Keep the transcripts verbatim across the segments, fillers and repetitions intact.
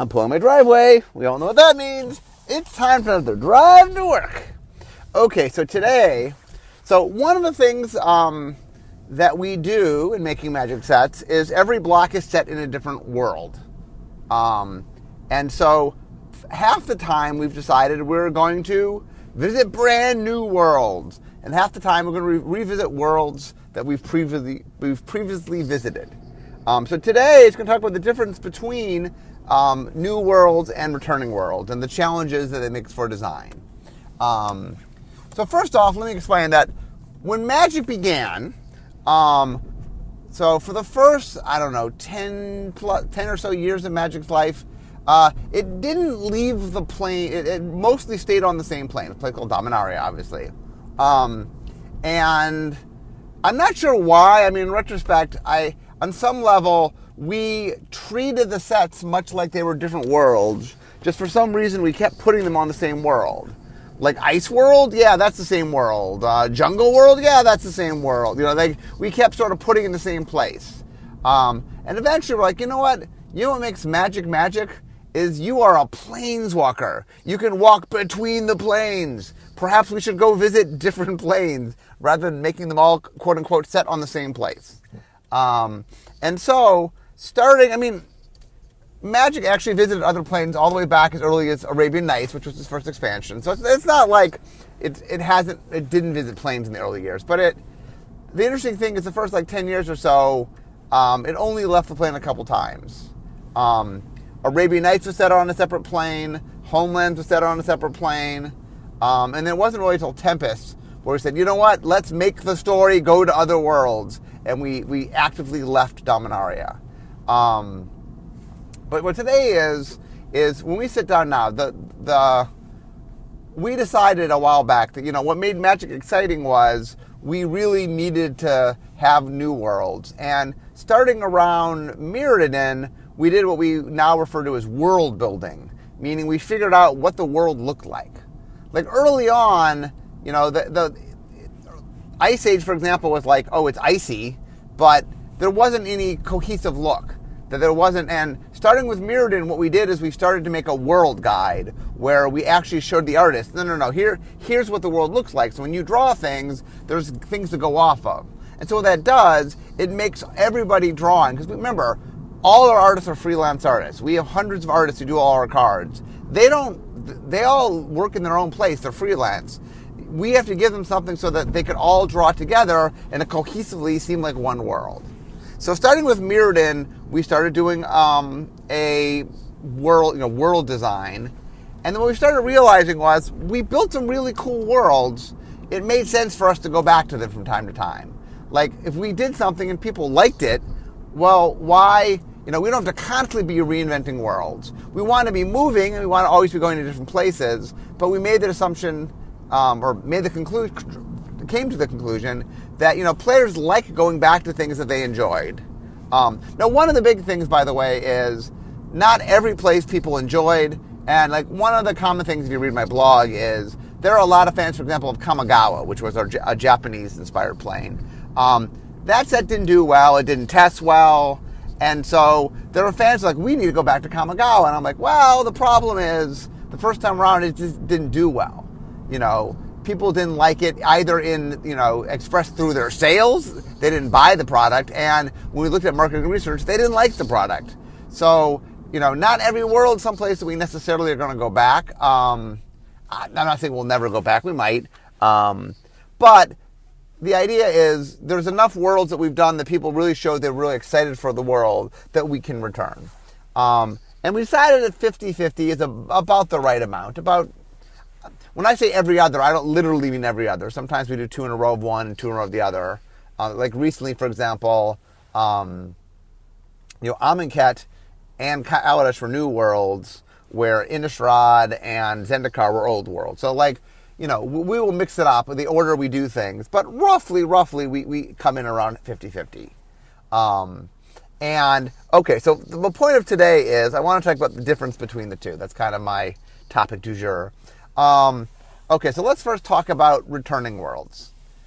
I'm pulling my driveway. We all know what that means. It's time for another drive to work. Okay, so today, so one of the things um, that we do in making magic sets is every block is set in a different world. Um, and so half the time we've decided we're going to visit brand new worlds. And half the time we're going to re- revisit worlds that we've previously, we've previously visited. Um, so today it's going to talk about the difference between um, new worlds and returning worlds and the challenges that it makes for design. Um, so first off, let me explain that when Magic began, um, so for the first, I don't know, ten, plus, ten or so years of Magic's life, uh, it didn't leave the plane. It, it mostly stayed on the same plane. A place called Dominaria, obviously. Um, and I'm not sure why. I mean, in retrospect, I on some level, we treated the sets much like they were different worlds. Just for some reason, we kept putting them on the same world. Like Ice World, yeah, that's the same world. Uh, Jungle World, yeah, that's the same world. You know, they, we kept sort of putting in the same place. Um, and eventually we're like, you know what? You know what makes Magic magic? Is you are a planeswalker. You can walk between the planes. Perhaps we should go visit different planes rather than making them all, quote unquote, set on the same place. Um, and so, starting, I mean, Magic actually visited other planes all the way back as early as Arabian Nights, which was its first expansion. So it's, it's not like it it hasn't it didn't visit planes in the early years. But it the interesting thing is the first like ten years or so, um, it only left the plane a couple times. Um, Arabian Nights was set on a separate plane. Homelands was set on a separate plane. Um, and then it wasn't really until Tempest where we said, you know what, let's make the story go to other worlds. And we, we actively left Dominaria. Um, but what today is, is when we sit down now, the the we decided a while back that, you know, what made Magic exciting was we really needed to have new worlds. And starting around Mirrodin, we did what we now refer to as world building, meaning we figured out what the world looked like. Like early on, you know, the, the Ice Age, for example, was like, oh, it's icy, but there wasn't any cohesive look. That there wasn't, and starting with Mirrodin, what we did is we started to make a world guide where we actually showed the artist, no, no, no, here, here's what the world looks like. So when you draw things, there's things to go off of. And so what that does, it makes everybody drawing, because remember, all our artists are freelance artists. We have hundreds of artists who do all our cards. They don't, they all work in their own place, they're freelance. We have to give them something so that they could all draw together and it cohesively seem like one world. So starting with Mirrodin, we started doing um, a world, you know, world design. And then what we started realizing was we built some really cool worlds. It made sense for us to go back to them from time to time. Like if we did something and people liked it, well, why, you know, we don't have to constantly be reinventing worlds. We want to be moving and we want to always be going to different places, but we made the assumption, um, or made the conclusion, came to the conclusion that, you know, players like going back to things that they enjoyed. Um, now, one of the big things, by the way, is not every place people enjoyed. And like one of the common things if you read my blog is there are a lot of fans, for example, of Kamigawa, which was our, a Japanese-inspired plane. Um, that set didn't do well. It didn't test well. And so there were fans like, we need to go back to Kamigawa. And I'm like, well, the problem is the first time around it just didn't do well. You know, people didn't like it either in, you know, expressed through their sales. They didn't buy the product. And when we looked at marketing research, they didn't like the product. So, you know, not every world, some places we necessarily are going to go back. Um, I'm not saying we'll never go back. We might. Um, but the idea is there's enough worlds that we've done that people really showed they're really excited for the world that we can return. Um, and we decided that fifty-fifty is a, about the right amount. About When I say every other, I don't literally mean every other. Sometimes we do two in a row of one and two in a row of the other. Uh, like recently, for example, um, you know, Amonkhet and Kaladesh were new worlds, where Innistrad and Zendikar were old worlds. So, like, you know, we will mix it up with the order we do things, but roughly, roughly, we, we come in around fifty-fifty. Um, and, okay, so the point of today is I want to talk about the difference between the two. That's kind of my topic du jour. Um, okay, so let's first talk about returning worlds.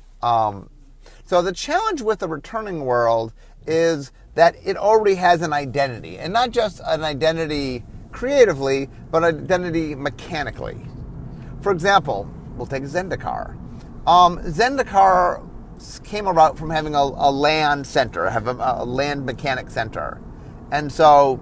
Um, so the challenge with the returning world is that it already has an identity, and not just an identity creatively, but identity mechanically. For example, we'll take Zendikar. Um, Zendikar came about from having a, a land center, have a, a land mechanic center. And so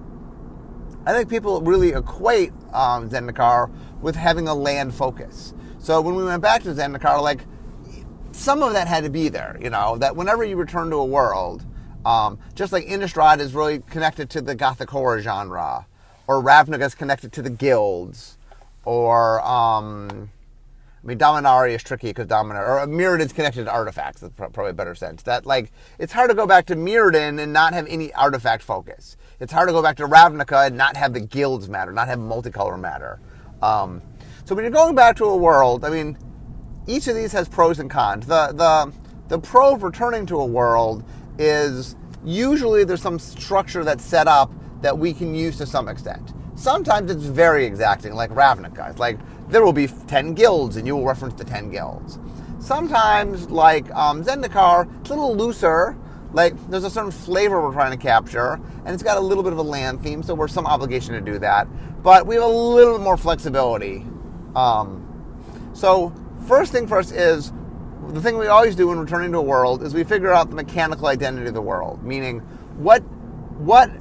I think people really equate um, Zendikar with having a land focus. So when we went back to Zendikar, like, some of that had to be there, you know, that whenever you return to a world, um, just like Innistrad is really connected to the Gothic horror genre, or Ravnica is connected to the guilds, or, um, I mean, Dominaria is tricky because Dominaria, or Mirrodin's connected to artifacts, that's probably a better sense. That, like, it's hard to go back to Mirrodin and not have any artifact focus. It's hard to go back to Ravnica and not have the guilds matter, not have multicolor matter. Um, so when you're going back to a world, I mean, each of these has pros and cons. The, the, the pro of returning to a world is usually there's some structure that's set up that we can use to some extent. Sometimes it's very exacting, like Ravnica. It's like, there will be ten guilds, and you will reference the ten guilds. Sometimes, like um, Zendikar, it's a little looser. Like, there's a certain flavor we're trying to capture, and it's got a little bit of a land theme, so we're some obligation to do that. But we have a little bit more flexibility. Um, so, first thing first is, the thing we always do when returning to a world is we figure out the mechanical identity of the world. Meaning, what, what,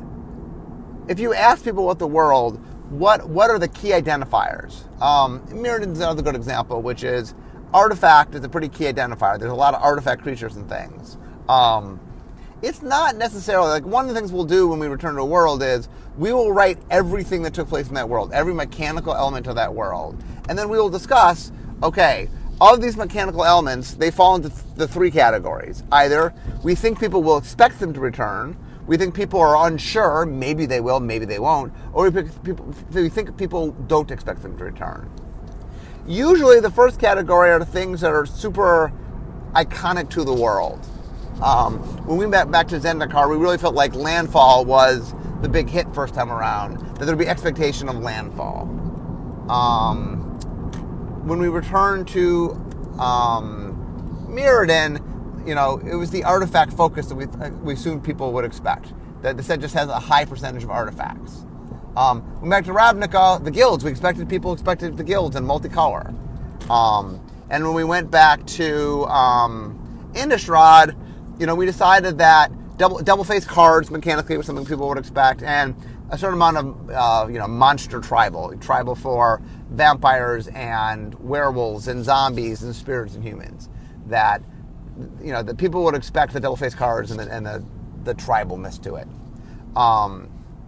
if you ask people what the world, what what are the key identifiers? Um, Mirrodin's another good example, which is artifact is a pretty key identifier. There's a lot of artifact creatures and things. Um, it's not necessarily, like, one of the things we'll do when we return to a world is we will write everything that took place in that world, every mechanical element of that world. And then we will discuss, okay, all of these mechanical elements, they fall into the three categories. Either we think people will expect them to return, we think people are unsure, maybe they will, maybe they won't, or we, people, we think people don't expect them to return. Usually the first category are the things that are super iconic to the world. Um, when we went back to Zendikar, we really felt like Landfall was the big hit first time around, that there would be expectation of Landfall. Um, when we returned to um, Mirrodin, you know, it was the artifact focus that we we assumed people would expect. That the set just has a high percentage of artifacts. Um, when back to Ravnica, the guilds, we expected people expected the guilds and multicolor. Um, and when we went back to um, Innistrad, you know, we decided that double double face cards mechanically was something people would expect, and a certain amount of uh, you know monster tribal, tribal for vampires and werewolves and zombies and spirits and humans. That, you know, that people would expect the double-faced cards and the, and the, the tribalness to it. Um,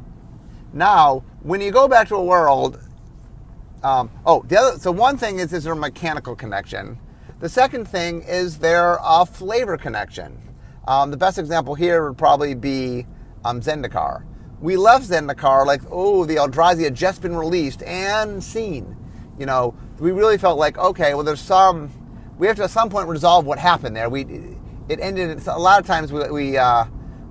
now, when you go back to a world, um, oh, the other, so one thing is, is there a mechanical connection? The second thing is there a flavor connection. Um, the best example here would probably be um, Zendikar. We left Zendikar like, oh, the Eldrazi had just been released and seen. You know, we really felt like, okay, well, there's some... We have to at some point resolve what happened there. We, it ended. A lot of times we, we uh,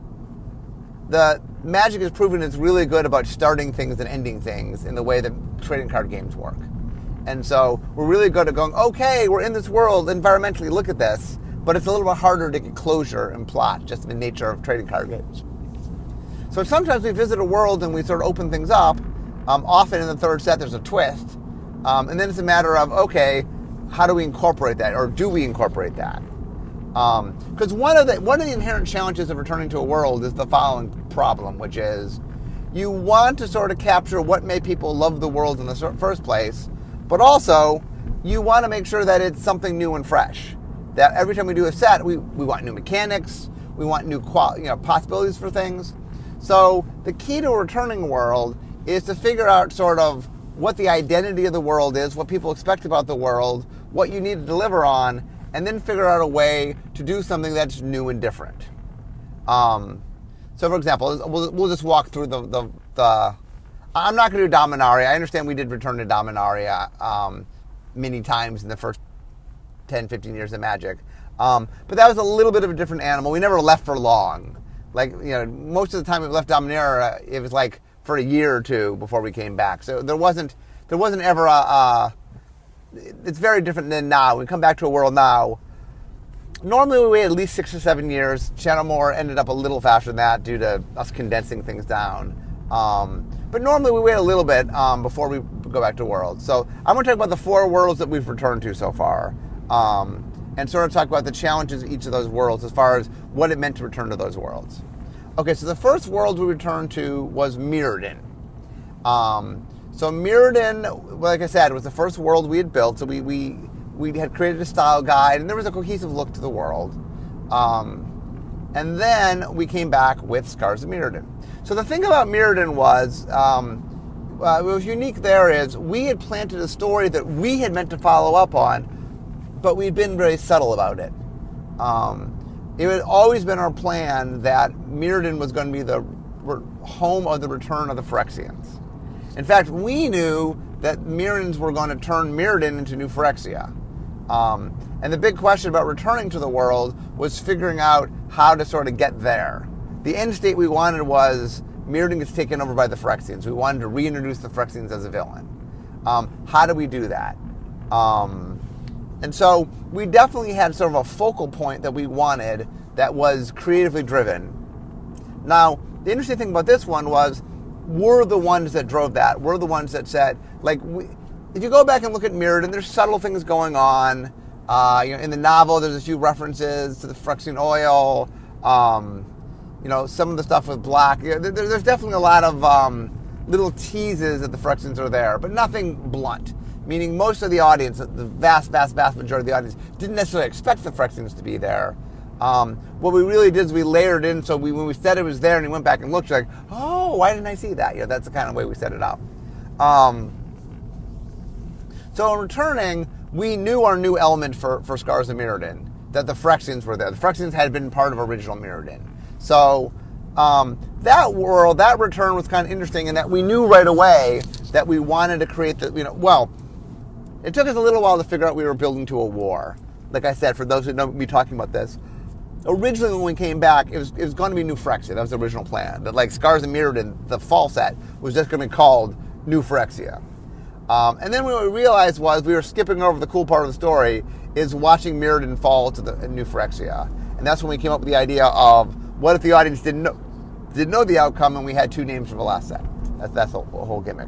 the Magic has proven it's really good about starting things and ending things in the way that trading card games work. And so we're really good at going, okay, we're in this world environmentally. Look at this, but it's a little bit harder to get closure and plot, just the nature of trading card games. So sometimes we visit a world and we sort of open things up. Um, often in the third set there's a twist, um, and then it's a matter of, okay, how do we incorporate that, or do we incorporate that? Because um, one of the one of the inherent challenges of returning to a world is the following problem, which is you want to sort of capture what made people love the world in the first place, but also you want to make sure that it's something new and fresh. That every time we do a set, we, we want new mechanics, we want new qual- you know possibilities for things. So the key to a returning world is to figure out sort of what the identity of the world is, what people expect about the world, what you need to deliver on, and then figure out a way to do something that's new and different. Um, so, for example, we'll, we'll just walk through the, the, the... I'm not going to do Dominaria. I understand we did return to Dominaria um, many times in the first ten, fifteen years of Magic. Um, but that was a little bit of a different animal. We never left for long. Like, you know, most of the time we left Dominaria, it was like for a year or two before we came back. So there wasn't, there wasn't ever a... a it's very different than now. We come back to a world now. Normally we wait at least six or seven years. Shadowmoor ended up a little faster than that due to us condensing things down. Um, but normally we wait a little bit um, before we go back to worlds. So I'm going to talk about the four worlds that we've returned to so far, um, and sort of talk about the challenges of each of those worlds as far as what it meant to return to those worlds. Okay, so the first world we returned to was Mirrodin. Um, so Mirrodin, like I said, was the first world we had built. So we we we had created a style guide, and there was a cohesive look to the world. Um, and then we came back with Scars of Mirrodin. So the thing about Mirrodin was, um, uh, what was unique there is we had planted a story that we had meant to follow up on, but we'd been very subtle about it. Um, it had always been our plan that Mirrodin was going to be the re- home of the return of the Phyrexians. In fact, we knew that Mirrodins were going to turn Mirrodin into New Phyrexia. Um, and the big question about returning to the world was figuring out how to sort of get there. The end state we wanted was Mirrodin gets taken over by the Phyrexians. We wanted to reintroduce the Phyrexians as a villain. Um, how do we do that? Um, and so we definitely had sort of a focal point that we wanted that was creatively driven. Now, the interesting thing about this one was we're the ones that drove that. We're the ones that said, like, we, if you go back and look at Mirrodin, there's subtle things going on. Uh, you know, in the novel, there's a few references to the Phyrexian oil. Um, you know, some of the stuff with Black. You know, there, there's definitely a lot of um, little teases that the Phyrexians are there, but nothing blunt. Meaning most of the audience, the vast, vast, vast majority of the audience, didn't necessarily expect the Phyrexians to be there. Um, what we really did is we layered in, so we, when we said it was there and we went back and looked, like, oh, why didn't I see that? You know, that's the kind of way we set it up. Um, so in returning, we knew our new element for, for Scars of Mirrodin, that the Phyrexians were there. The Phyrexians had been part of original Mirrodin. So um, that world, that return was kind of interesting in that we knew right away that we wanted to create the, you know, well, it took us a little while to figure out we were building to a war. Like I said, for those who know me talking about this, originally when we came back, it was it was going to be New Phyrexia. That was the original plan. That like Scars of Mirrodin, the fall set, was just going to be called New Phyrexia. Um, and then what we realized was we were skipping over the cool part of the story, is watching Mirrodin fall to the New Phyrexia. And that's when we came up with the idea of, what if the audience didn't know, didn't know the outcome and we had two names for the last set? That's, that's the whole gimmick.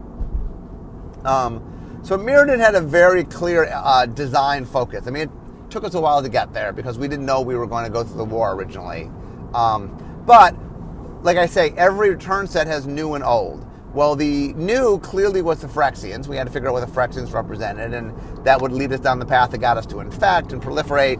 Um, so Mirrodin had a very clear uh, design focus. I mean, it took us a while to get there because we didn't know we were going to go through the war originally. Um, but, like I say, every return set has new and old. Well, the new clearly was the Phyrexians. We had to figure out what the Phyrexians represented, and that would lead us down the path that got us to infect and proliferate.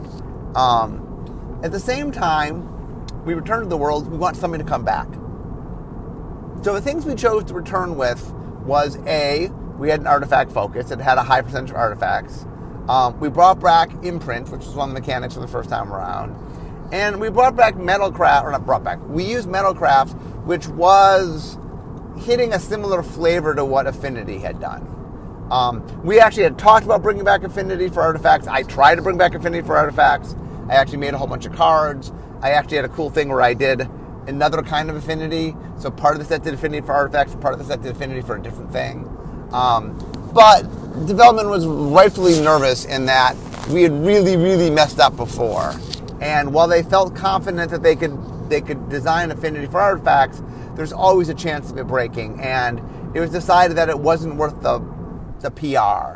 Um, at the same time, we returned to the world, we want something to come back. So the things we chose to return with was, A, we had an artifact focus. It had a high percentage of artifacts. Um, we brought back Imprint, which was one of the mechanics for the first time around. And we brought back Metalcraft, or not brought back, we used Metalcraft, which was hitting a similar flavor to what Affinity had done. Um, we actually had talked about bringing back Affinity for artifacts. I tried to bring back Affinity for artifacts. I actually made a whole bunch of cards. I actually had a cool thing where I did another kind of Affinity. So part of the set did Affinity for artifacts, part of the set did Affinity for a different thing. Um, but development was rightfully nervous in that we had really, really messed up before. And while they felt confident that they could they could design Affinity for artifacts, there's always a chance of it breaking. And it was decided that it wasn't worth the the P R.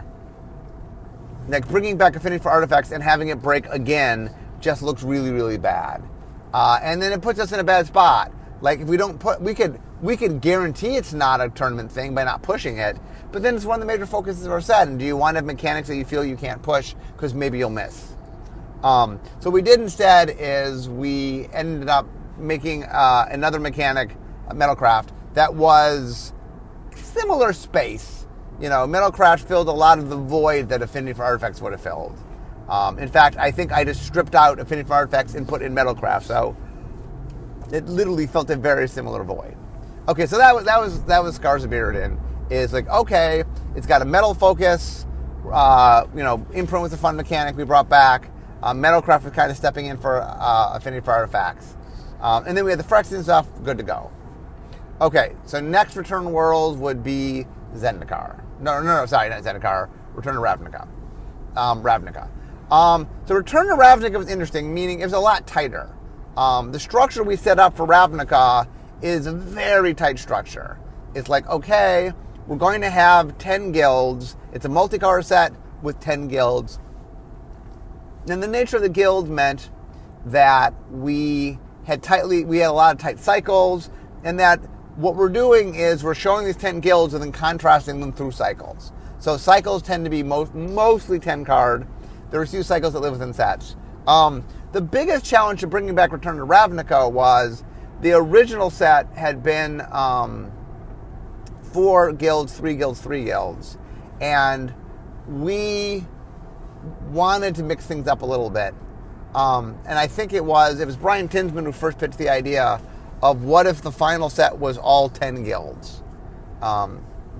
Like bringing back Affinity for artifacts and having it break again just looks really, really bad. Uh, and then it puts us in a bad spot. Like if we don't put, we could we could guarantee it's not a tournament thing by not pushing it. But then it's one of the major focuses of our set. And do you want to have mechanics that you feel you can't push because maybe you'll miss? Um, so what we did instead is we ended up making uh, another mechanic, Metalcraft, that was similar space. You know, Metalcraft filled a lot of the void that Affinity for Artifacts would have filled. Um, in fact, I think I just stripped out Affinity for Artifacts and put in Metalcraft, so it literally felt a very similar void. Okay, so that was that was that was Scars of Mirrodin. Is like, okay, it's got a metal focus. Uh, you know, Imprint was a fun mechanic we brought back. Uh, Metalcraft was kind of stepping in for uh, Affinity for Artifacts. Um, and then we had the Phyrexian stuff, good to go. Okay, so next return world would be Zendikar. No, no, no, sorry, not Zendikar. Return to Ravnica. Um, Ravnica. Um, so Return to Ravnica was interesting, meaning it was a lot tighter. Um, the structure we set up for Ravnica is a very tight structure. It's like, okay, we're going to have ten guilds. It's a multicolor set with ten guilds. And the nature of the guild meant that we had tightly, we had a lot of tight cycles, and that what we're doing is we're showing these ten guilds and then contrasting them through cycles. So cycles tend to be most, mostly ten card. There are a few cycles that live within sets. Um, the biggest challenge to bringing back Return to Ravnica was the original set had been um, four guilds, three guilds, three guilds. And we wanted to mix things up a little bit. Um, and I think it was, it was Brian Tinsman who first pitched the idea of what if the final set was all ten guilds. Um,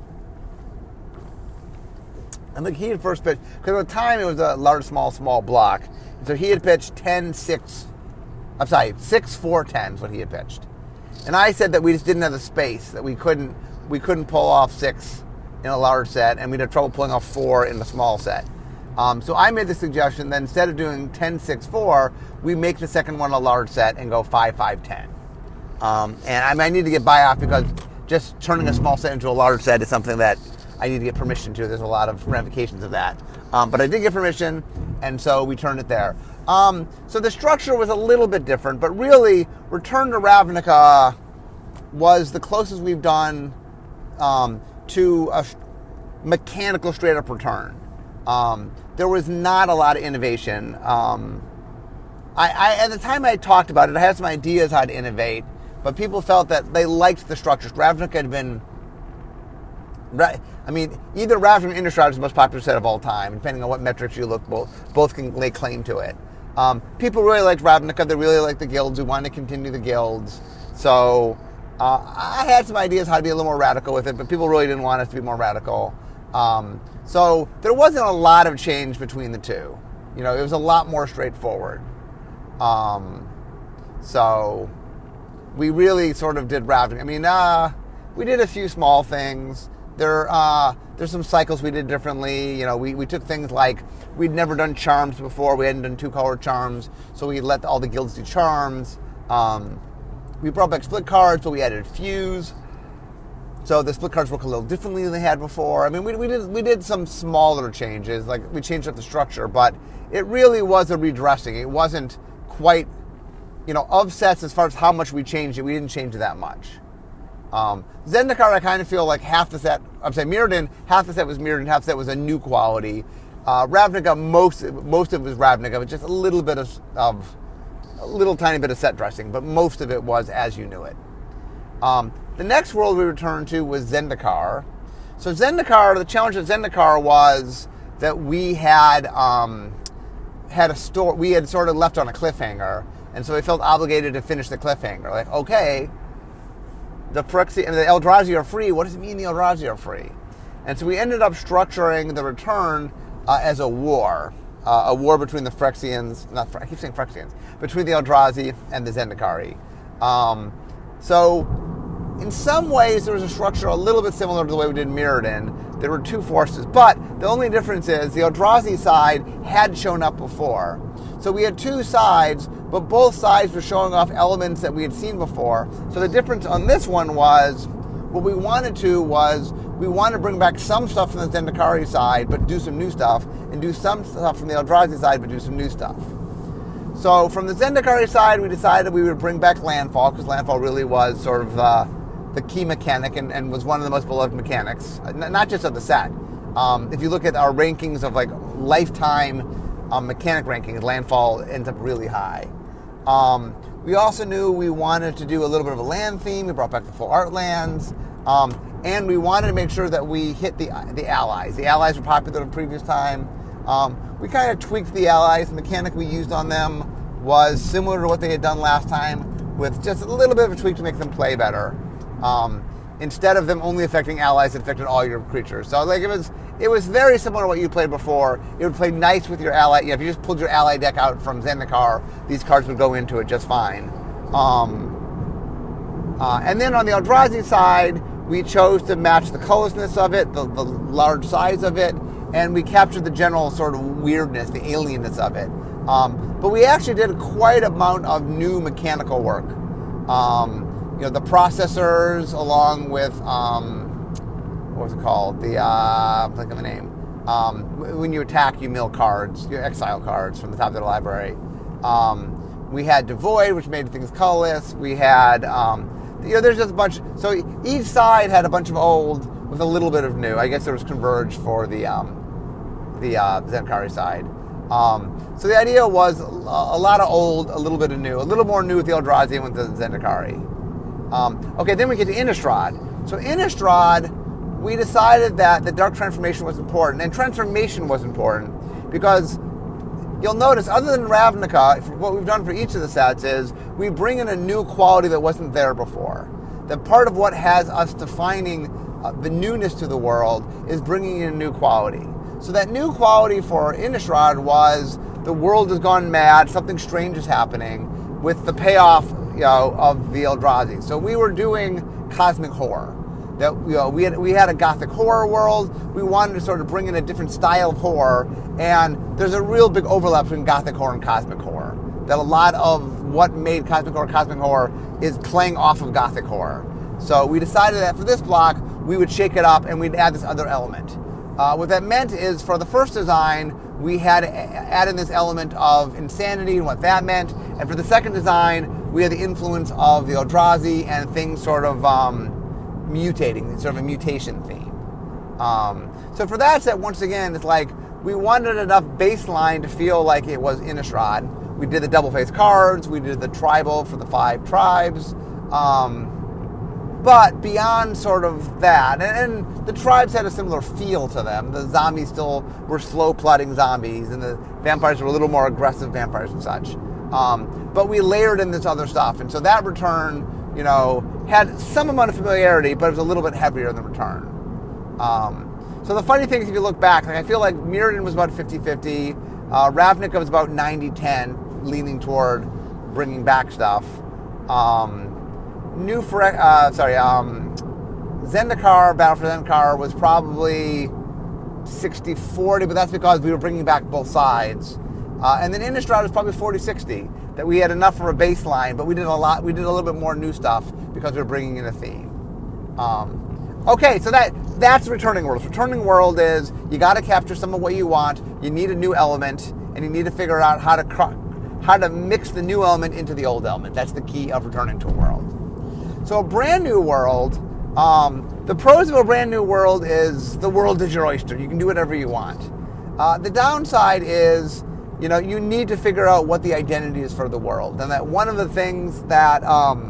I think he had first pitched, because at the time it was a large, small, small block. So he had pitched ten, six, I'm sorry, six, four, ten is what he had pitched. And I said that we just didn't have the space, that we couldn't, we couldn't pull off six in a large set, and we'd have trouble pulling off four in a small set. Um, so I made the suggestion that instead of doing ten, six, four, we make the second one a large set and go five, five, ten. Um, and I, mean, I need to get buy off because just turning a small set into a large set is something that I need to get permission to. There's a lot of ramifications of that. Um, but I did get permission, and so we turned it there. Um, so the structure was a little bit different, but really, Return to Ravnica was the closest we've done um, to a mechanical straight-up return. Um, there was not a lot of innovation. Um, I, I, at the time I talked about it, I had some ideas how to innovate, but people felt that they liked the structures. Ravnica had been, I mean, either Ravnica or Innistrad is the most popular set of all time. Depending on what metrics you look, both, both can lay claim to it. Um, people really liked Ravnica. They really liked the guilds. We wanted to continue the guilds. So uh, I had some ideas how to be a little more radical with it, but people really didn't want us to be more radical. Um, so there wasn't a lot of change between the two. You know, it was a lot more straightforward. Um, so we really sort of did Ravnica. I mean, uh, we did a few small things. There, uh, there's some cycles we did differently. You know, we, we took things like, we'd never done charms before. We hadn't done two-color charms, so we let all the guilds do charms. Um, we brought back split cards, but we added fuse. So the split cards work a little differently than they had before. I mean, we, we did we did some smaller changes, like we changed up the structure, but it really was a redressing. It wasn't quite, you know, of sets as far as how much we changed it. We didn't change it that much. Um, Zendikar, I kind of feel like half the set, I'm saying Mirrodin, half the set was Mirrodin, half the set was a new quality. Uh, Ravnica, most most of it was Ravnica, but just a little bit of, of, a little tiny bit of set dressing, but most of it was as you knew it. Um, the next world we returned to was Zendikar. So Zendikar, the challenge of Zendikar was that we had um, had a store, we had sort of left on a cliffhanger, and so we felt obligated to finish the cliffhanger. Like, okay, the Phyrexian, the Eldrazi are free. What does it mean the Eldrazi are free? And so we ended up structuring the return uh, as a war, uh, a war between the Phyrexians, not I keep saying Phyrexians, between the Eldrazi and the Zendikari. Um, so in some ways, there was a structure a little bit similar to the way we did Mirrodin. There were two forces, but the only difference is the Eldrazi side had shown up before. So we had two sides, but both sides were showing off elements that we had seen before. So the difference on this one was, what we wanted to was, we wanted to bring back some stuff from the Zendikari side, but do some new stuff, and do some stuff from the Eldrazi side, but do some new stuff. So from the Zendikari side, we decided we would bring back Landfall, because Landfall really was sort of uh, the key mechanic and, and was one of the most beloved mechanics, not just of the set. Um, if you look at our rankings of like lifetime um, mechanic rankings, Landfall ends up really high. Um, we also knew we wanted to do a little bit of a land theme. We brought back the full art lands. Um, and we wanted to make sure that we hit the the allies. The allies were popular the previous time. Um, we kind of tweaked the allies. The mechanic we used on them was similar to what they had done last time, with just a little bit of a tweak to make them play better. Um, instead of them only affecting allies, it affected all your creatures. So like it was it was very similar to what you played before. It would play nice with your ally. You know, if you just pulled your ally deck out from Zendikar, these cards would go into it just fine. Um, uh, and then on the Eldrazi side, we chose to match the colorlessness of it, the, the large size of it, and we captured the general sort of weirdness, the alienness of it. Um, but we actually did quite a amount of new mechanical work. Um, you know, the processors along with, um, what was it called? The, uh, think of a name. Um, when you attack, you mill cards, your exile cards from the top of the library. Um, we had Devoid, which made things colorless. We had, um, you know, there's just a bunch. So each side had a bunch of old with a little bit of new. I guess there was Converge for the um, the uh, Zendikar side. Um, so the idea was a, a lot of old, a little bit of new, a little more new with the Eldrazi and with the Zendikar. Um, okay, then we get to Innistrad. So Innistrad, we decided that the Dark Transformation was important, and Transformation was important because you'll notice, other than Ravnica, what we've done for each of the sets is we bring in a new quality that wasn't there before. That part of what has us defining uh, the newness to the world is bringing in a new quality. So that new quality for Innistrad was the world has gone mad, something strange is happening, with the payoff, you know, of the Eldrazi. So we were doing cosmic horror. That, you know, we had we had a gothic horror world. We wanted to sort of bring in a different style of horror, and there's a real big overlap between gothic horror and cosmic horror. That a lot of what made cosmic horror cosmic horror is playing off of gothic horror. So we decided that for this block we would shake it up and we'd add this other element. Uh, what that meant is for the first design we had to add in this element of insanity and what that meant, and for the second design we had the influence of the Eldrazi and things sort of um, mutating, sort of a mutation theme. Um, so for that set, once again, it's like we wanted enough baseline to feel like it was Innistrad. We did the double face cards, we did the tribal for the five tribes, um, but beyond sort of that, and, and the tribes had a similar feel to them. The zombies still were slow plotting zombies, and the vampires were a little more aggressive vampires and such. Um, but we layered in this other stuff, and so that return, you know, had some amount of familiarity, but it was a little bit heavier in the return. Um, so the funny thing is, if you look back, like I feel like Mirrodin was about fifty-fifty, uh, Ravnica was about ninety ten, leaning toward bringing back stuff. Um, New for, uh, sorry, um, Zendikar, Battle for Zendikar was probably sixty forty, but that's because we were bringing back both sides. Uh, and then Innistrad was probably forty sixty, that we had enough for a baseline, but we did a lot, we did a little bit more new stuff because we were bringing in a theme. Um, okay, so that that's Returning Worlds. Returning World is you got to capture some of what you want, you need a new element, and you need to figure out how to cr- how to mix the new element into the old element. That's the key of returning to a world. So a brand new world, um, the pros of a brand new world is the world is your oyster. You can do whatever you want. Uh, the downside is, you know, you need to figure out what the identity is for the world. And that one of the things that, um,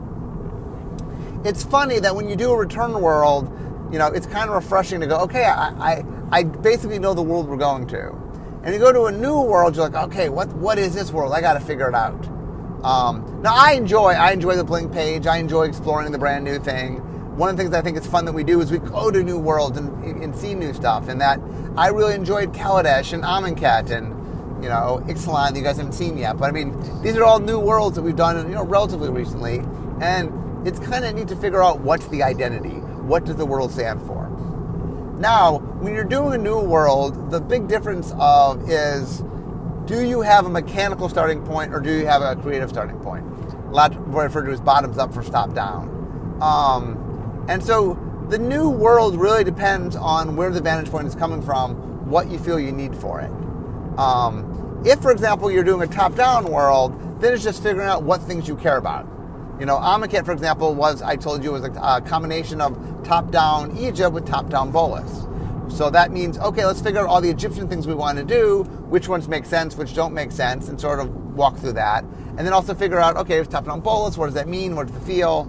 it's funny that when you do a return world, you know, it's kind of refreshing to go, okay, I, I, I basically know the world we're going to. And you go to a new world, you're like, okay, what what is this world? I got to figure it out. Um, now, I enjoy I enjoy the blank page. I enjoy exploring the brand new thing. One of the things I think is fun that we do is we go to new worlds and, and see new stuff. And that I really enjoyed Kaladesh and Amonkhet and, you know, Ixalan that you guys haven't seen yet. But I mean, these are all new worlds that we've done, you know, relatively recently. And it's kind of neat to figure out what's the identity. What does the world stand for? Now, when you're doing a new world, the big difference of is, do you have a mechanical starting point or do you have a creative starting point? A lot of what I refer to as bottoms up versus top down. Um, and so the new world really depends on where the vantage point is coming from, what you feel you need for it. Um, if, for example, you're doing a top-down world, then it's just figuring out what things you care about. You know, Amonkhet, for example, was, I told you, was a, a combination of top-down Egypt with top-down Bolas. So that means, okay, let's figure out all the Egyptian things we want to do, which ones make sense, which don't make sense, and sort of walk through that. And then also figure out, okay, it's top-down Bolas, what does that mean, what does it feel?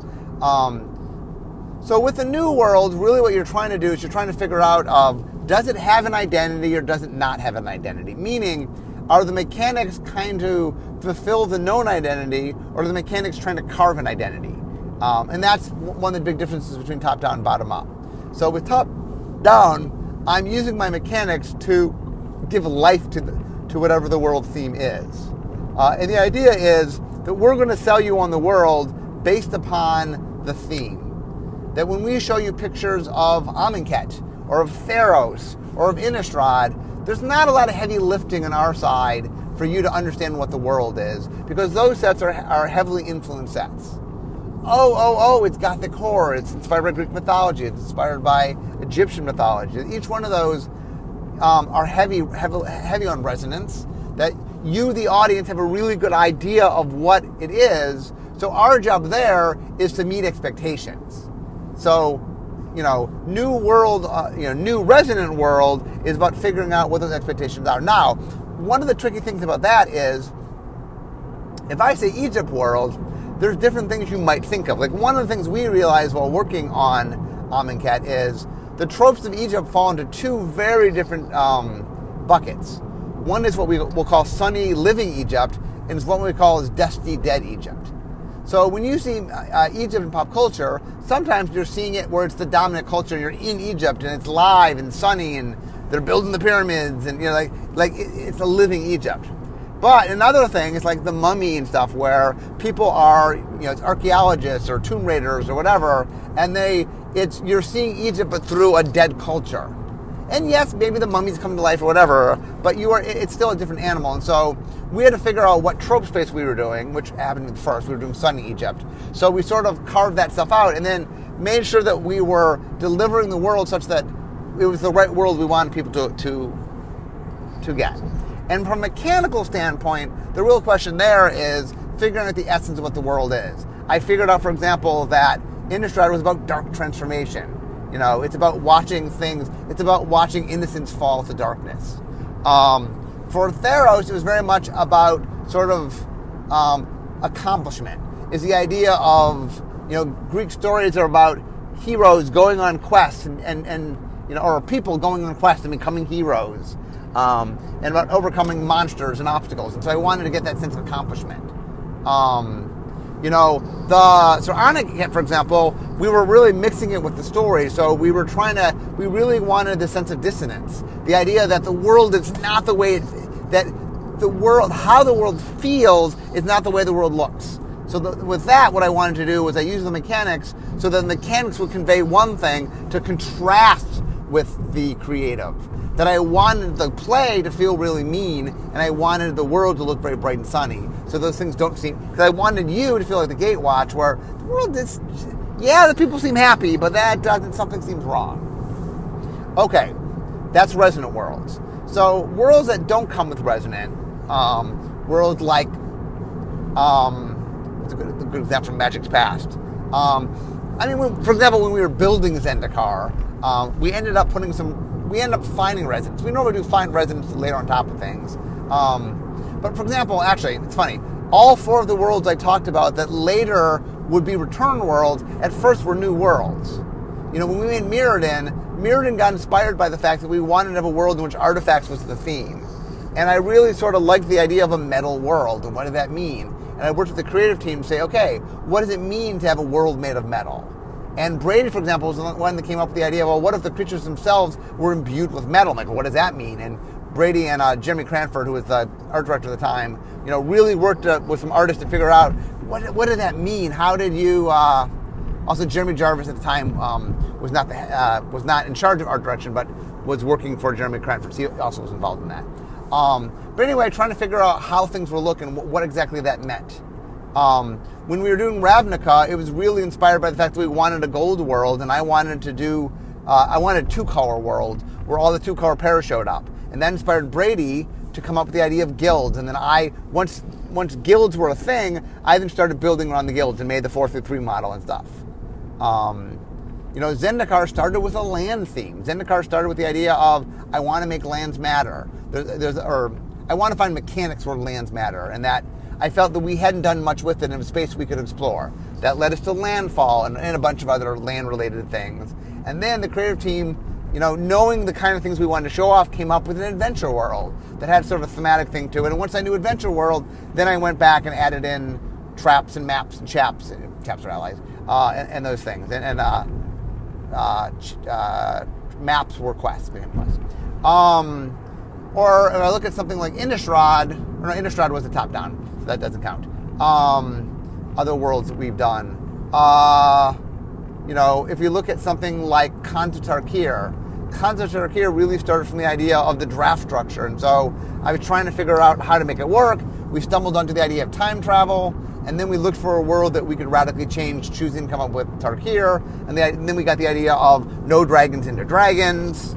Um, so with the new world, really what you're trying to do is you're trying to figure out, um, does it have an identity or does it not have an identity? Meaning, are the mechanics kind of fulfill the known identity, or are the mechanics trying to carve an identity? Um, and that's one of the big differences between top-down and bottom-up. So with top-down, I'm using my mechanics to give life to the, to whatever the world theme is. Uh, and the idea is that we're going to sell you on the world based upon the theme. That when we show you pictures of Amonkhet, or of Theros, or of Innistrad, there's not a lot of heavy lifting on our side for you to understand what the world is, because those sets are, are heavily influenced sets. oh, oh, oh, it's Gothic horror. It's inspired by Greek mythology. It's inspired by Egyptian mythology. Each one of those um, are heavy, heavy, heavy on resonance. That you, the audience, have a really good idea of what it is. So our job there is to meet expectations. So, you know, new world, uh, you know, new resonant world is about figuring out what those expectations are. Now, one of the tricky things about that is, if I say Egypt world, there's different things you might think of. Like one of the things we realized while working on Amonkhet is the tropes of Egypt fall into two very different um, buckets. One is what we will call sunny living Egypt, and is what we call is dusty dead Egypt. So when you see uh, Egypt in pop culture, sometimes you're seeing it where it's the dominant culture, and you're in Egypt, and it's live and sunny, and they're building the pyramids, and you know, like like it, it's a living Egypt. But another thing is like the Mummy and stuff, where people are, you know, it's archaeologists or tomb raiders or whatever, and they, it's you're seeing Egypt but through a dead culture. And yes, maybe the mummies come to life or whatever, but you are, it's still a different animal. And so we had to figure out what trope space we were doing, which happened first. We were doing sunny Egypt. So we sort of carved that stuff out and then made sure that we were delivering the world such that it was the right world we wanted people to to, to get. And from a mechanical standpoint, the real question there is figuring out the essence of what the world is. I figured out, for example, that Innistrad was about dark transformation. You know, it's about watching things, it's about watching innocence fall to darkness. Um, for Theros, it was very much about sort of um, accomplishment. Is the idea of, you know, Greek stories are about heroes going on quests and, and, and you know, or people going on quests and becoming heroes. Um, and about overcoming monsters and obstacles. And so I wanted to get that sense of accomplishment. Um, you know, the so Amonkhet, for example, we were really mixing it with the story. So we were trying to, we really wanted the sense of dissonance. The idea that the world is not the way, it's, that the world, how the world feels is not the way the world looks. So the, with that, what I wanted to do was I used the mechanics so that the mechanics would convey one thing to contrast with the creative. That I wanted the play to feel really mean, and I wanted the world to look very bright and sunny. So those things don't seem, because I wanted you to feel like the Gatewatch, where the world is, yeah, the people seem happy, but that doesn't, something seems wrong. Okay, that's resonant worlds. So worlds that don't come with resonant, um, worlds like, um, what's a good, a good example from Magic's Past? Um, I mean, when, for example, when we were building Zendikar, um, we ended up putting some, we end up finding resonance. We normally do find resonance later on top of things. Um, but for example, actually, it's funny. All four of the worlds I talked about that later would be return worlds, at first were new worlds. You know, when we made Mirrodin, Mirrodin got inspired by the fact that we wanted to have a world in which artifacts was the theme. And I really sort of liked the idea of a metal world, and what did that mean? And I worked with the creative team to say, okay, what does it mean to have a world made of metal? And Brady, for example, was the one that came up with the idea, well, what if the creatures themselves were imbued with metal? I'm like, well, what does that mean? And Brady and uh, Jeremy Cranford, who was the art director at the time, you know, really worked uh, with some artists to figure out, what, what did that mean? How did you... Uh... Also, Jeremy Jarvis at the time um, was not the, uh, was not in charge of art direction, but was working for Jeremy Cranford. So he also was involved in that. Um, but anyway, trying to figure out how things were looking, what exactly that meant. Um, when we were doing Ravnica, it was really inspired by the fact that we wanted a gold world, and I wanted to do, uh, I wanted a two-color world where all the two-color pairs showed up. And that inspired Brady to come up with the idea of guilds. And then I, once once guilds were a thing, I then started building around the guilds and made the four through three model and stuff. Um, you know, Zendikar started with a land theme. Zendikar started with the idea of, I want to make lands matter. There's, there's, or I want to find mechanics where lands matter, and that I felt that we hadn't done much with it in a space we could explore. That led us to Landfall and, and a bunch of other land-related things. And then the creative team, you know, knowing the kind of things we wanted to show off, came up with an adventure world that had sort of a thematic thing to it. And once I knew adventure world, then I went back and added in traps and maps and chaps, chaps are allies, uh, and, and those things. And, and uh, uh, uh, maps were quests, became quests. Um, or if I look at something like Innistrad, or no, Innistrad was the top-down. That doesn't count. Um, other worlds that we've done. Uh, you know, if you look at something like Khans of Tarkir, Khans of Tarkir really started from the idea of the draft structure. And so I was trying to figure out how to make it work. We stumbled onto the idea of time travel. and then we looked for a world that we could radically change, choosing to come up with Tarkir, and, the, and then we got the idea of no dragons into dragons.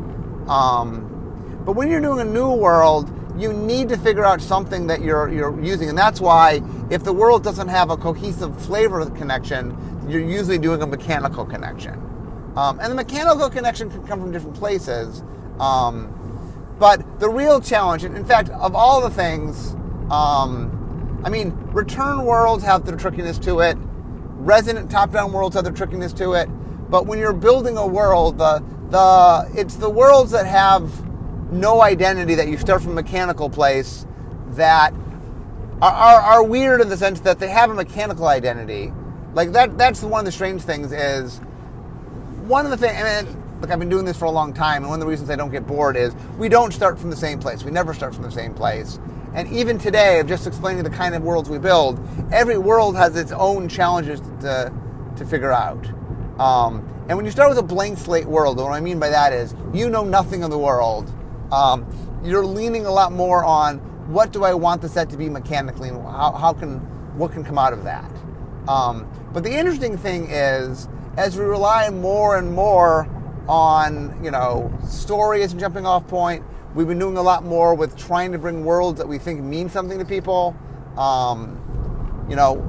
Um, but when you're doing a new world, you need to figure out something that you're you're using, and that's why if the world doesn't have a cohesive flavor connection, you're usually doing a mechanical connection. Um, and the mechanical connection can come from different places. Um, but the real challenge, in fact, of all the things, um, I mean, return worlds have their trickiness to it. Resonant top-down worlds have their trickiness to it. But when you're building a world, the the it's the worlds that have no identity, that you start from a mechanical place, that are, are, are weird in the sense that they have a mechanical identity. Like that. That's one of the strange things. Is one of the things. I mean, look, I've been doing this for a long time, and one of the reasons I don't get bored is we don't start from the same place. We never start from the same place. And even today, of just explaining the kind of worlds we build, every world has its own challenges to to figure out. Um, and when you start with a blank slate world, what I mean by that is you know nothing of the world. Um, you're leaning a lot more on what do I want the set to be mechanically, and how, how can what can come out of that. Um, but the interesting thing is, as we rely more and more on, you know, story as a jumping off point, we've been doing a lot more with trying to bring worlds that we think mean something to people. Um, you know,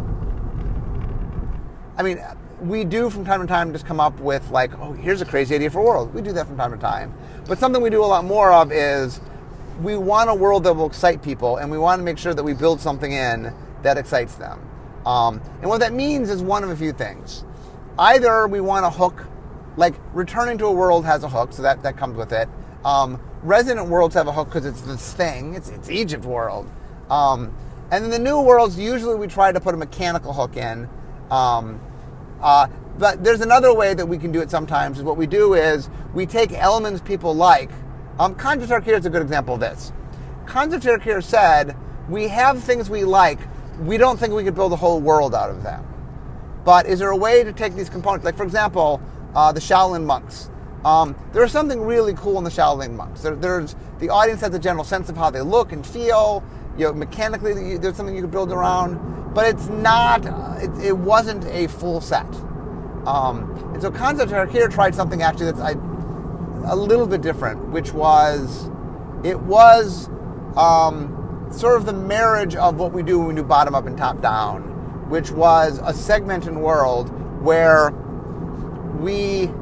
I mean, we do from time to time just come up with like, oh, here's a crazy idea for a world. We do that from time to time. But something we do a lot more of is we want a world that will excite people, and we want to make sure that we build something in that excites them. Um, and what that means is one of a few things. Either we want a hook, like returning to a world has a hook, so that, that comes with it. Um, Resident worlds have a hook because it's this thing. It's, it's Egypt world. Um, and in the new worlds, usually we try to put a mechanical hook in. Um, uh, but there's another way that we can do it sometimes. Is what we do is we take elements people like. Um, Khans of Tarkir is a good example of this. Khans of Tarkir said, we have things we like. We don't think we could build a whole world out of them. But is there a way to take these components? Like, for example, uh, the Shaolin monks. Um, there's something really cool in the Shaolin monks. There, there's the audience has a general sense of how they look and feel. You know, mechanically, there's something you can build around, but it's not. It, it wasn't a full set. Um, and so, Khans of Tarkir tried something actually that's I, a little bit different, which was it was um, sort of the marriage of what we do when we do bottom up and top down, which was a segmented world where we.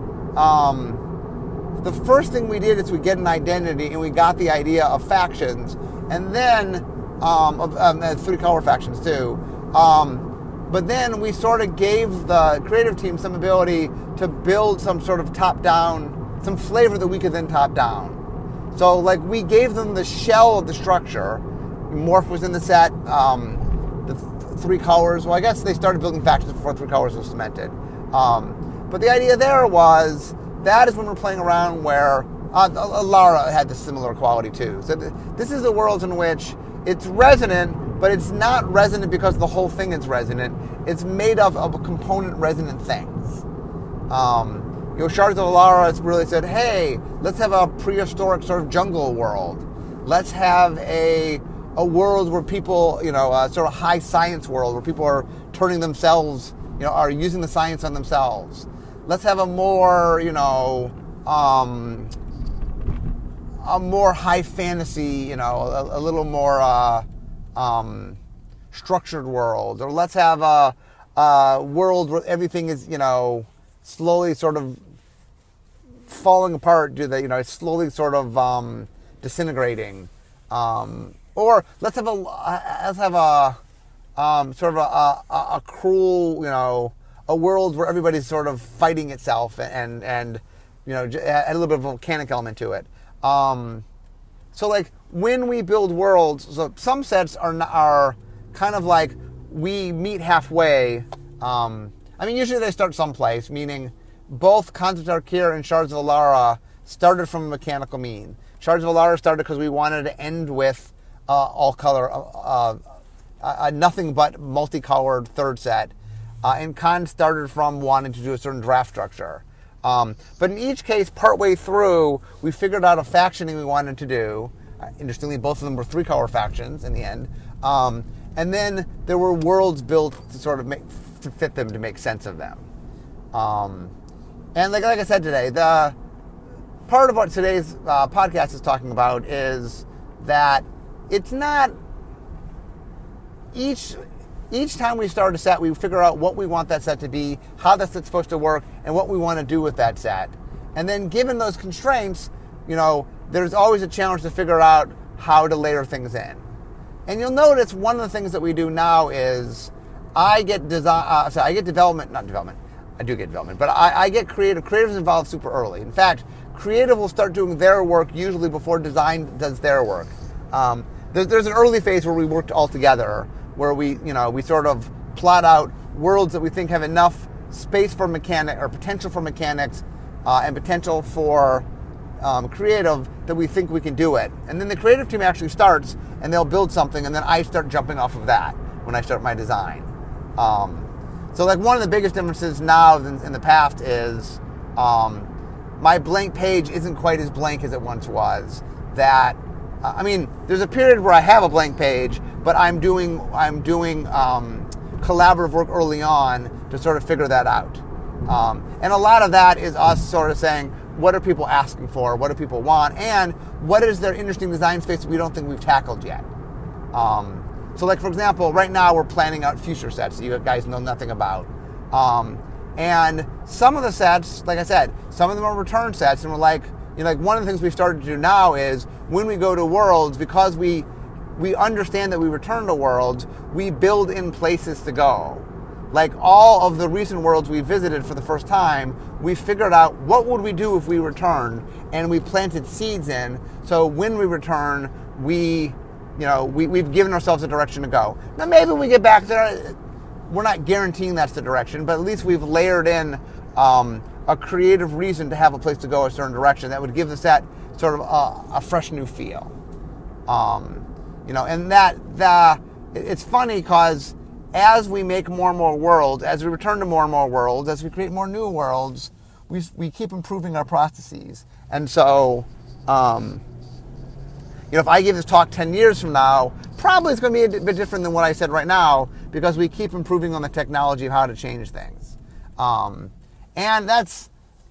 Um, the first thing we did is we get an identity, and we got the idea of factions, and then um, of um, three color factions too. Um, but then we sort of gave the creative team some ability to build some sort of top-down, some flavor that we could then top down. So like we gave them the shell of the structure. Morph was in the set. Um, the th- three colors. Well, I guess they started building factions before three colors was cemented. Um, But the idea there was, that is when we're playing around where, uh, Alara had the similar quality too. So th- this is a world in which it's resonant, but it's not resonant because the whole thing is resonant. It's made up of, of component resonant things. Um, you know, Shards of Alara really said, hey, let's have a prehistoric sort of jungle world. Let's have a a world where people, you know, a sort of high science world where people are turning themselves, you know, are using the science on themselves. Let's have a more, you know, um, a more high fantasy, you know, a, a little more uh, um, structured world. Or let's have a, a world where everything is, you know, slowly sort of falling apart. Do the, you know, slowly sort of um, disintegrating. Um, or let's have a let's have a um, sort of a, a, a cruel, you know, a world where everybody's sort of fighting itself and, and you know, add a little bit of a volcanic element to it. Um, so, like, when we build worlds, so some sets are are kind of like we meet halfway. Um, I mean, usually they start someplace, meaning both Khans of Tarkir and Shards of Alara started from a mechanical mean. Shards of Alara started because we wanted to end with uh, all color, uh, uh, a nothing but multicolored third set. Uh, and Khans started from wanting to do a certain draft structure. Um, but in each case, partway through, we figured out a factioning we wanted to do. Uh, interestingly, both of them were three-color factions in the end. Um, and then there were worlds built to sort of make to fit them, to make sense of them. Um, and like like I said today, the part of what today's uh, podcast is talking about is that it's not each each time we start a set, we figure out what we want that set to be, how that set's supposed to work, and what we want to do with that set. And then given those constraints, you know, there's always a challenge to figure out how to layer things in. And you'll notice one of the things that we do now is I get design, uh, sorry, I get development, not development, I do get development, but I, I get creative. Creative's involved super early. In fact, creative will start doing their work usually before design does their work. Um, there's, there's an early phase where we worked all together, where we, you know, we sort of plot out worlds that we think have enough space for mechanic or potential for mechanics uh, and potential for um, creative that we think we can do it. And then the creative team actually starts and they'll build something, and then I start jumping off of that when I start my design. Um, so like one of the biggest differences now than in the past is um, my blank page isn't quite as blank as it once was. That uh, I mean, there's a period where I have a blank page, but I'm doing I'm doing um, collaborative work early on to sort of figure that out. Um, and a lot of that is us sort of saying, what are people asking for? What do people want? And what is their interesting design space that we don't think we've tackled yet? Um, so like, for example, right now we're planning out future sets that you guys know nothing about. Um, and some of the sets, like I said, some of them are return sets, and we're like, you know, like one of the things we've started to do now is when we go to worlds, because we we understand that we return to worlds, we build in places to go. Like all of the recent worlds we visited for the first time, we figured out what would we do if we returned, and we planted seeds in. So when we return, we, you know, we, we've given ourselves a direction to go. Now maybe when we get back there, we're not guaranteeing that's the direction, but at least we've layered in um, a creative reason to have a place to go a certain direction that would give the set sort of a, a fresh new feel. Um, you know, and that the it's funny because as we make more and more worlds, as we return to more and more worlds, as we create more new worlds, we we keep improving our processes. And so, um, you know, if I give this talk ten years from now, probably it's going to be a bit different than what I said right now, because we keep improving on the technology of how to change things. Um, and that's,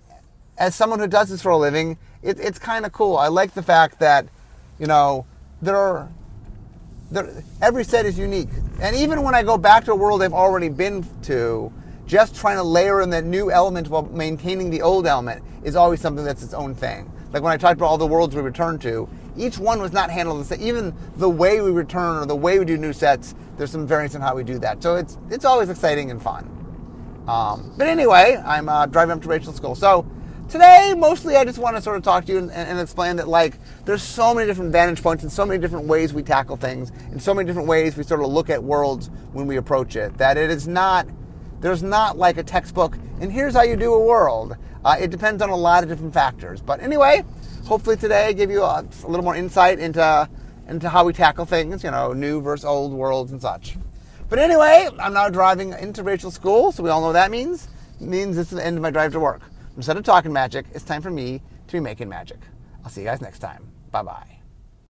as someone who does this for a living, it, it's kind of cool. I like the fact that, you know, there are, there, every set is unique. And even when I go back to a world I've already been to, just trying to layer in that new element while maintaining the old element is always something that's its own thing. Like when I talked about all the worlds we return to, each one was not handled the same. Even the way we return or the way we do new sets, there's some variance in how we do that. So it's it's always exciting and fun. Um, but anyway, I'm uh, driving up to Rachel's school. So today, mostly I just want to sort of talk to you and, and explain that, like, there's so many different vantage points and so many different ways we tackle things and so many different ways we sort of look at worlds when we approach it, that it is not, there's not like a textbook, and here's how you do a world. Uh, it depends on a lot of different factors. But anyway, hopefully today I give you a, a little more insight into, into how we tackle things, you know, new versus old worlds and such. But anyway, I'm now driving into Rachel's school, so we all know what that means. It means this is the end of my drive to work. Instead of talking magic, it's time for me to be making magic. I'll see you guys next time. Bye-bye.